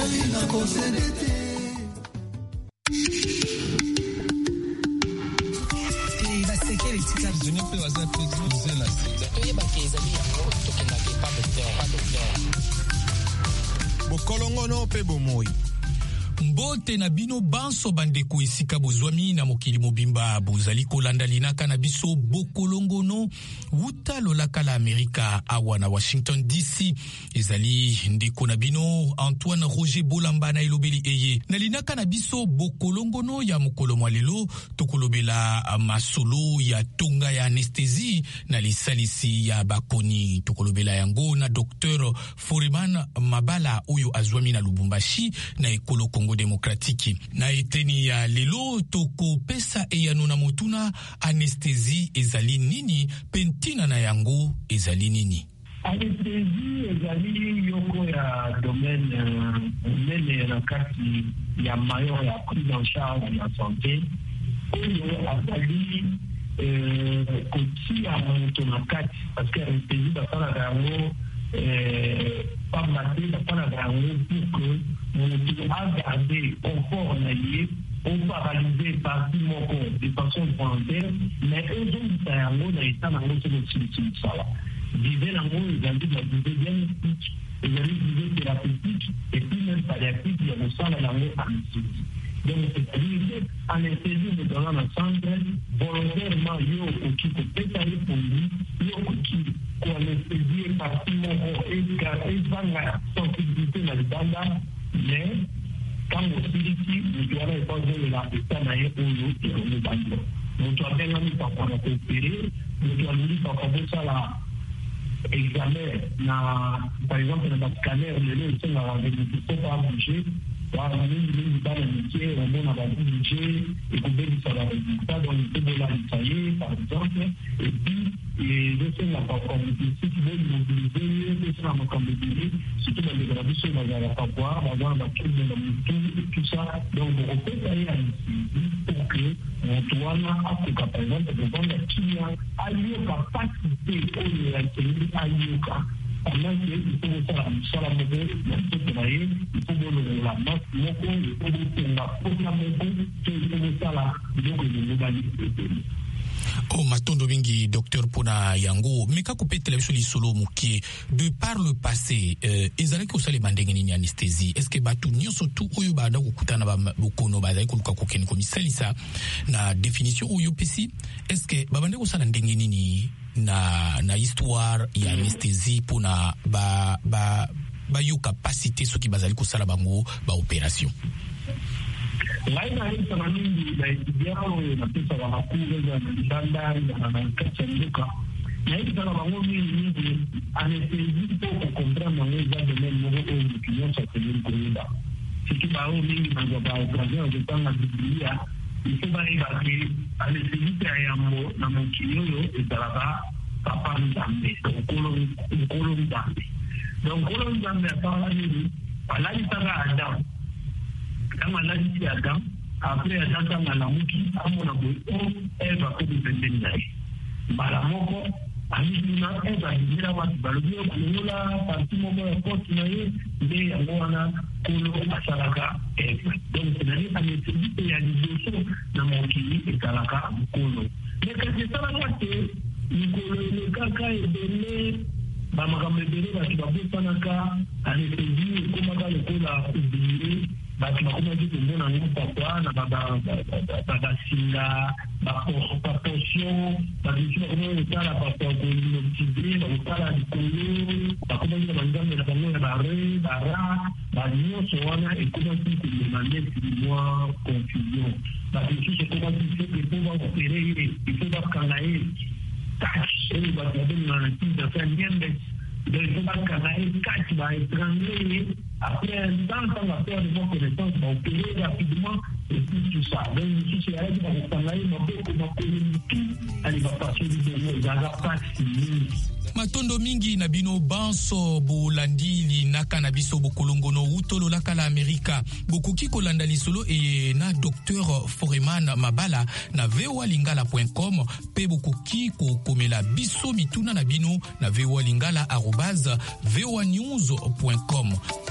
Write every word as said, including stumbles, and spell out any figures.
Bokolongono pe bomoi. Mbote na bino banso bandeko esika bozwami na mokili mobimba bozali kolanda linaka na biso bokolongono wuta lolaka la Amerika awa na Washington D C ezali ndeko na bino Antoine Roger Bolamba na elobeli eye na linaka na biso bokolongono ya mokolo mwa lelo tokolobela masolo ya tonga ya anesthésie na lisalisi ya bakoni tokolobela yango na docteur Foreman Mabala oyo azwami na Lubumbashi na ekolo Congo Démocratique. Na eteni ya lelo toko pesa eyano na motuna anesthésie ezali nini pentina na yango ezali nini. Anesthésie ezali yoko ya domaine mene na kati ya mayo ya prise en charge ya santé oyo azali kotia moto na kati parce que anesthésie basala yango pas maté basala yango pour que on a gardé confort naïe, on paralysé partie moko de façon volontaire, mais eux ont un mot dans l'état dans l'autre solution ça. Disait la mot ils ont dit la disait diagnostic, ils ont dit thérapeutique et puis même palliatif il y a le sang dans la mot anesthésie. Donc c'est-à-dire anesthésie de dans l'ensemble volontairement yo qui peut pétaler pour lui, yo qui pour anesthésie partie moko et car et va sensibilité dans le banda. Mais quand on se dit que nous devons poser la question à l'État et au Bangladesh, nous devons bien nous pas pour coopérer, nous devons nous pas pour ça là examen na par exemple dans le scanner le lieu c'est la bénéfice pas bouger par nous nous dans le métier on a pas bouger et combien ça va résultat dans le de la tailler par exemple et puis et je sais la possibilité si tu veux mobiliser c'est ça ma compétition surtout dans les grandes choses dans la savoir dans la tout de tout ça donc on peut aller à pour que on doit à par exemple de vendre qui a lieu capacité au la ayuka pendant que il faut faire sur la modèle il faut travailler il faut donner la masse moko il faut donner la programme moko il faut faire la donc le globalité. Oh matondo mingi docteur pona yango meka ko petela biso lisolo mukie de par le passé euh, ezali ko sale bandenge ni anesthésie est-ce que batu nyonso tu oyo banda kokutana ba bokono bazali ko luka ko ken ko misalisa na définition oyo pesi est-ce que babande ko sala ndenge nini na na histoire ya anesthésie pona ba ba ba yo capacité ce qui bazali ko sala bango ba opération. Laina hii sana mingi na idiao na pesa wa makuru za ndanda na na kachanduka na hii sana bango mingi mingi anesthésie pour comprendre les gens de même niveau au client ça c'est une commande si tu vas au mingi na kwa occasion de tanga biblia il faut pas évacuer anesthésie ya mo na mkilio ezalaka papa ndambe okolo okolo ndambe donc okolo ndambe apala nini alali tanga adam kama lazima Adam après Adam kama la muki amona ko eva ko dipendenda bala moko amina eva dira watu balobio kunola parti moko ya poste na ye nde yangoana kulo asalaka eva donc nani ametibite ya division na moki ekalaka kulo mais que ça va te nikolo le kaka ebele ba makambe ebele ba kibabusanaka anesthésie kuma ka lokola ubire bati bakoma dit que na ngo papa na baba baba singa ba proportion ba dit que comment est la papa ko ni tibé ba kala dikolo ba koma dit bangambe na bango ya bare bara ba nyo so wana et comment dit que demander moi confusion ba dit que comment dit que pour opérer il faut pas canaliser tâche et ba dit na petit de faire bien de il faut pas canaliser catch ba étranger. Après un temps, quand la peur de mon connaissance va opérer rapidement et puis tout ça. Donc, si c'est elle qui va travailler, ma peau, comment tout, elle va passer du développement, elle va pas finir. Matondo mingi na bino banso bolandili naka na biso bokolongono utolo laka la Amerika bokuki kolanda lisolo e na docteur Foreman Mabala na v o a lingala point com pe bokuki ko komela biso mituna na bino na v o a lingala arobase v o a news point com.